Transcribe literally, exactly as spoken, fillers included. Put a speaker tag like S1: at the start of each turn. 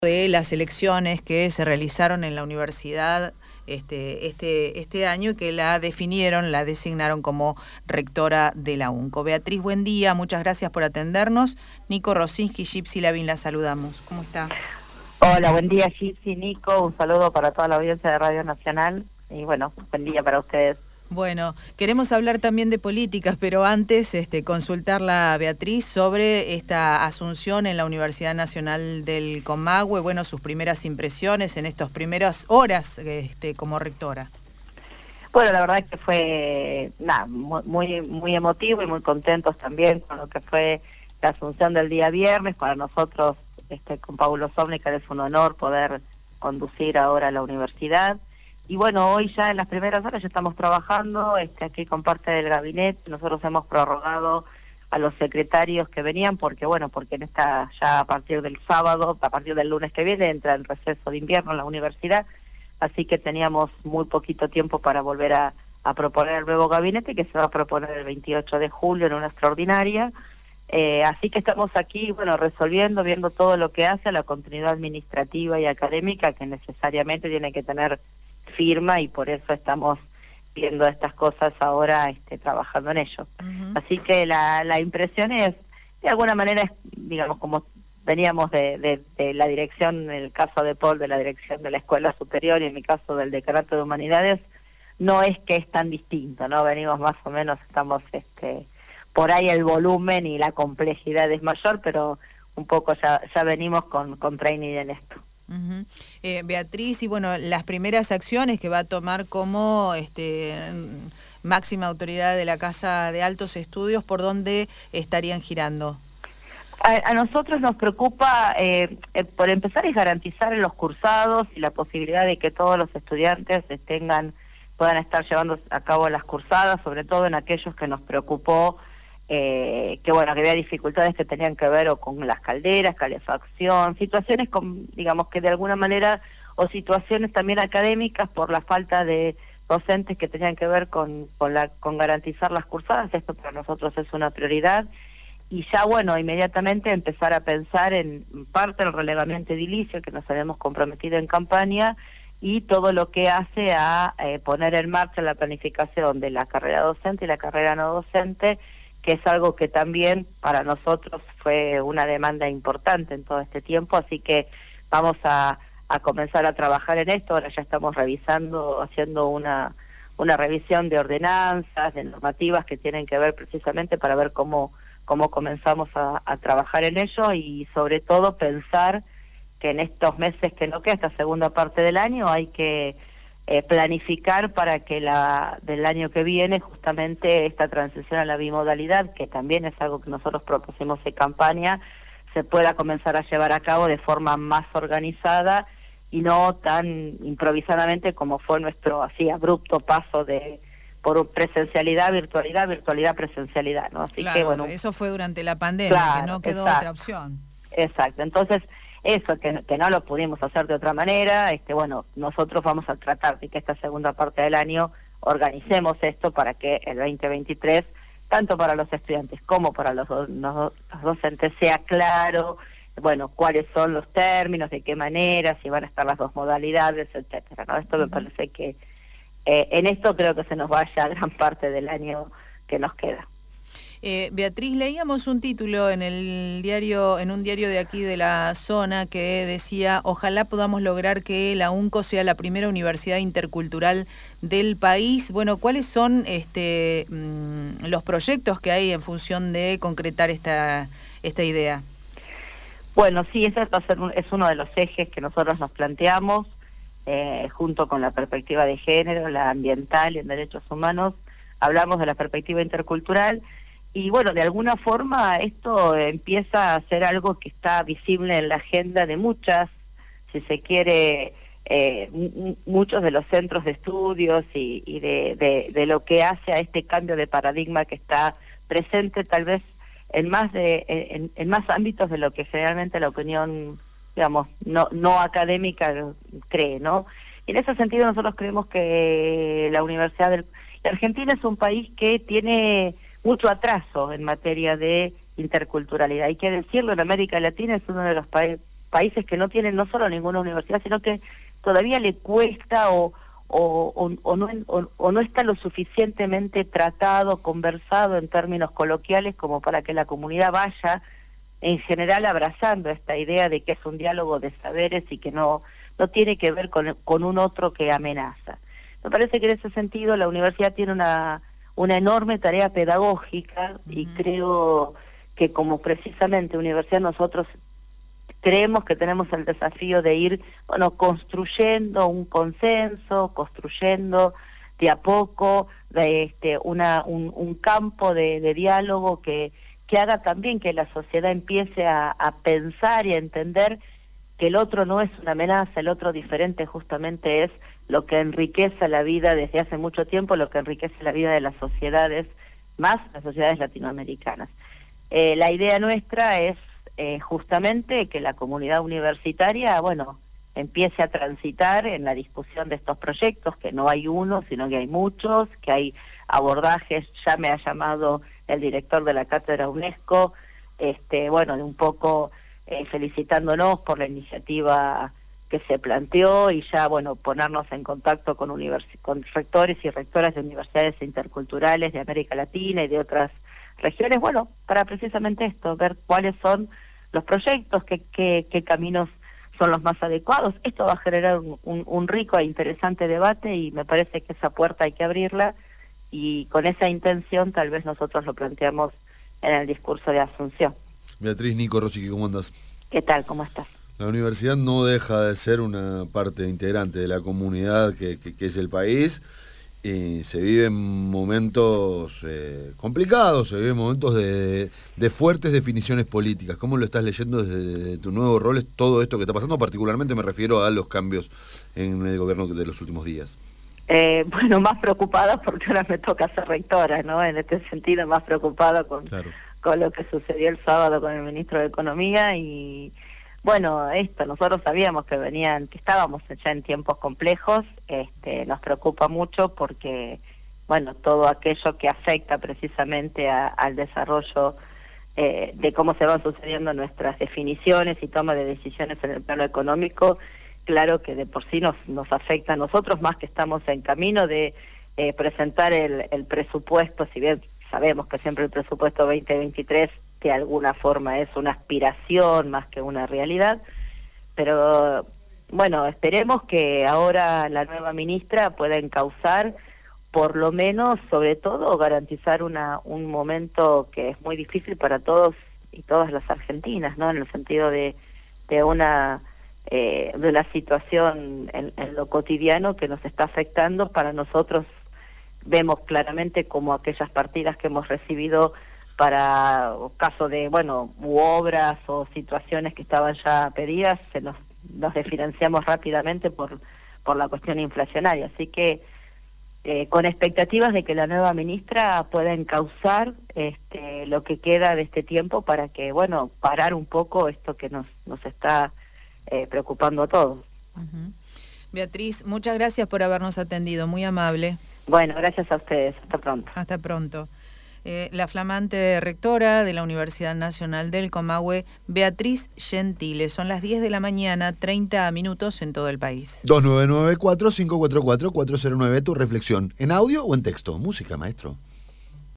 S1: De las elecciones que se realizaron en la universidad este, este, este año y que la definieron, la designaron como rectora de la UNCO. Beatriz, buen día, muchas gracias por atendernos. Nico Rosinski, Gypsy Lavín, la saludamos. ¿Cómo está?
S2: Hola, buen día Gypsy, Nico, un saludo para toda la audiencia de Radio Nacional y bueno, buen día para ustedes.
S1: Bueno, queremos hablar también de políticas, pero antes este, consultarla a Beatriz sobre esta asunción en la Universidad Nacional del Comahue, bueno, sus primeras impresiones en estas primeras horas este, como rectora.
S2: Bueno, la verdad es que fue nada, muy, muy emotivo y muy contentos también con lo que fue la asunción del día viernes. Para nosotros, este, con Paulo Zónica, es un honor poder conducir ahora la universidad. Y bueno, hoy ya en las primeras horas ya estamos trabajando este, aquí con parte del gabinete. Nosotros hemos prorrogado a los secretarios que venían porque, bueno, porque en esta ya a partir del sábado, a partir del lunes que viene, entra el receso de invierno en la universidad. Así que teníamos muy poquito tiempo para volver a, a proponer el nuevo gabinete que se va a proponer el veintiocho de julio en una extraordinaria. Eh, así que estamos aquí, bueno, resolviendo, viendo todo lo que hace a la continuidad administrativa y académica que necesariamente tiene que tener firma y por eso estamos viendo estas cosas ahora este, trabajando en ello. Uh-huh. Así que la, la impresión es, de alguna manera, es, digamos, como veníamos de, de, de la dirección, en el caso de Paul, de la dirección de la Escuela Superior y en mi caso del Decanato de Humanidades, no es que es tan distinto, ¿no? Venimos más o menos, estamos este, por ahí el volumen y la complejidad es mayor, pero un poco ya, ya venimos con, con training en esto.
S1: Uh-huh. eh, Beatriz, y bueno, las primeras acciones que va a tomar como este, máxima autoridad de la Casa de Altos Estudios, ¿por dónde estarían girando?
S2: A, a nosotros nos preocupa, eh, eh, por empezar, es garantizar en los cursados y la posibilidad de que todos los estudiantes tengan, puedan estar llevando a cabo las cursadas, sobre todo en aquellos que nos preocupó, eh, que bueno, que había dificultades que tenían que ver o con las calderas, calefacción, situaciones con, digamos que de alguna manera, o situaciones también académicas por la falta de docentes que tenían que ver con, con, la, con garantizar las cursadas. Esto para nosotros es una prioridad. Y ya, bueno, inmediatamente empezar a pensar en parte del relevamiento edilicio que nos habíamos comprometido en campaña y todo lo que hace a eh, poner en marcha la planificación de la carrera docente y la carrera no docente, que es algo que también para nosotros fue una demanda importante en todo este tiempo, así que vamos a, a comenzar a trabajar en esto. Ahora ya estamos revisando, haciendo una, una revisión de ordenanzas, de normativas que tienen que ver precisamente para ver cómo cómo comenzamos a, a trabajar en ello y sobre todo pensar que en estos meses que no queda, esta segunda parte del año, hay que eh, planificar para que la del año que viene justamente esta transición a la bimodalidad, que también es algo que nosotros propusimos en campaña, se pueda comenzar a llevar a cabo de forma más organizada y no tan improvisadamente como fue nuestro así abrupto paso de por presencialidad, virtualidad, virtualidad, presencialidad, ¿no? Así
S1: claro,
S2: que bueno,
S1: eso fue durante la pandemia, claro, que no quedó exacto, otra opción.
S2: Exacto, entonces eso, que, que no lo pudimos hacer de otra manera, este bueno, nosotros vamos a tratar de que esta segunda parte del año organicemos esto para que el veinte veintitrés, tanto para los estudiantes como para los, los, los docentes, sea claro, bueno, cuáles son los términos, de qué manera, si van a estar las dos modalidades, etcétera, ¿no? Esto uh-huh. me parece que Eh, en esto creo que se nos vaya gran parte del año que nos queda.
S1: Eh, Beatriz, leíamos un título en el diario, en un diario de aquí de la zona que decía: ojalá podamos lograr que la UNCO sea la primera universidad intercultural del país. Bueno, ¿cuáles son este, mmm, los proyectos que hay en función de concretar esta, esta idea?
S2: Bueno, sí, ese va a ser un, es uno de los ejes que nosotros nos planteamos. Eh, junto con la perspectiva de género, la ambiental y en derechos humanos, hablamos de la perspectiva intercultural y bueno, de alguna forma esto empieza a ser algo que está visible en la agenda de muchas, si se quiere, eh, m- muchos de los centros de estudios y, y de, de, de lo que hace a este cambio de paradigma que está presente tal vez en más, de, en, en más ámbitos de lo que generalmente la opinión digamos, no, no académica cree, ¿no? Y en ese sentido nosotros creemos que la Universidad de Argentina es un país que tiene mucho atraso en materia de interculturalidad. Hay que decirlo, en América Latina es uno de los pa países que no tienen no solo ninguna universidad, sino que todavía le cuesta o, o, o, o, no, o, o no está lo suficientemente tratado, conversado en términos coloquiales como para que la comunidad vaya en general abrazando esta idea de que es un diálogo de saberes y que no, no tiene que ver con, con un otro que amenaza. Me parece que en ese sentido la universidad tiene una, una enorme tarea pedagógica uh-huh. y creo que como precisamente universidad nosotros creemos que tenemos el desafío de ir, bueno, construyendo un consenso, construyendo de a poco de este, una, un, un campo de, de diálogo que, que haga también que la sociedad empiece a, a pensar y a entender que el otro no es una amenaza, el otro diferente justamente es lo que enriquece la vida desde hace mucho tiempo, lo que enriquece la vida de las sociedades, más las sociedades latinoamericanas. Eh, la idea nuestra es eh, justamente que la comunidad universitaria, bueno, empiece a transitar en la discusión de estos proyectos, que no hay uno, sino que hay muchos, que hay abordajes, ya me ha llamado el director de la Cátedra UNESCO, este, bueno, de un poco eh, felicitándonos por la iniciativa que se planteó y ya, bueno, ponernos en contacto con, universi- con rectores y rectoras de universidades interculturales de América Latina y de otras regiones, bueno, para precisamente esto, ver cuáles son los proyectos, qué, qué, qué caminos son los más adecuados. Esto va a generar un, un, un rico e interesante debate y me parece que esa puerta hay que abrirla y con esa intención tal vez nosotros lo planteamos en el discurso de Asunción.
S3: Beatriz, Nico, Rossi, ¿cómo andás?
S2: ¿Qué tal? ¿Cómo estás?
S3: La universidad no deja de ser una parte integrante de la comunidad que, que, que es el país y se viven momentos eh, complicados, se viven momentos de, de fuertes definiciones políticas. ¿Cómo lo estás leyendo desde tu nuevo rol, es todo esto que está pasando? Particularmente me refiero a los cambios en el gobierno de los últimos días.
S2: Eh, bueno, más preocupada porque ahora me toca ser rectora, ¿no? En este sentido, más preocupada con, claro. con lo que sucedió el sábado con el ministro de Economía y... Bueno, esto, nosotros sabíamos que venían, que estábamos ya en tiempos complejos, este, nos preocupa mucho porque, bueno, todo aquello que afecta precisamente a, al desarrollo eh, de cómo se van sucediendo nuestras definiciones y toma de decisiones en el plano económico, claro que de por sí nos, nos afecta a nosotros, más que estamos en camino de eh, presentar el, el presupuesto, si bien sabemos que siempre el presupuesto veinte veintitrés de alguna forma es una aspiración más que una realidad, pero bueno, esperemos que ahora la nueva ministra pueda encauzar, por lo menos, sobre todo, garantizar una un momento que es muy difícil para todos y todas las argentinas, ¿no? En el sentido de, de una eh, de la situación en, en lo cotidiano que nos está afectando. Para nosotros vemos claramente como aquellas partidas que hemos recibido para caso de, bueno, u obras o situaciones que estaban ya pedidas, se nos, nos desfinanciamos rápidamente por, por la cuestión inflacionaria. Así que eh, con expectativas de que la nueva ministra pueda encauzar este, lo que queda de este tiempo para que, bueno, parar un poco esto que nos, nos está eh, preocupando a todos.
S1: Uh-huh. Beatriz, muchas gracias por habernos atendido, muy amable.
S2: Bueno, gracias a ustedes. Hasta pronto.
S1: Hasta pronto. Eh, la flamante rectora de la Universidad Nacional del Comahue, Beatriz Gentile. Son las diez de la mañana, treinta minutos en todo el país.
S3: dos nueve nueve cuatro cinco cuatro cuatro cuatro cero nueve, tu reflexión, ¿en audio o en texto? Música, maestro.